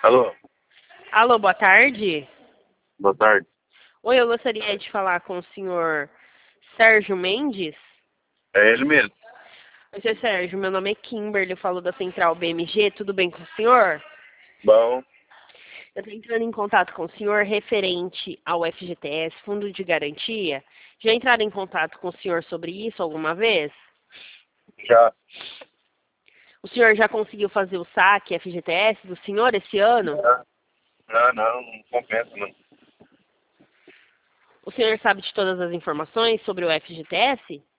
Alô, Alô, boa tarde. boa tarde. Oi, eu gostaria de falar com o senhor Sérgio Mendes. É ele mesmo. Oi, senhor Sérgio, meu nome é Kimberly, eu falo da Central BMG, tudo bem com o senhor? Bom, Eu estou entrando em contato com o senhor referente ao FGTS, Fundo de Garantia. Já entraram em contato com o senhor sobre isso alguma vez? já. O senhor já conseguiu fazer o saque FGTS do senhor esse ano? Não compensa, não. O senhor sabe de todas as informações sobre o FGTS?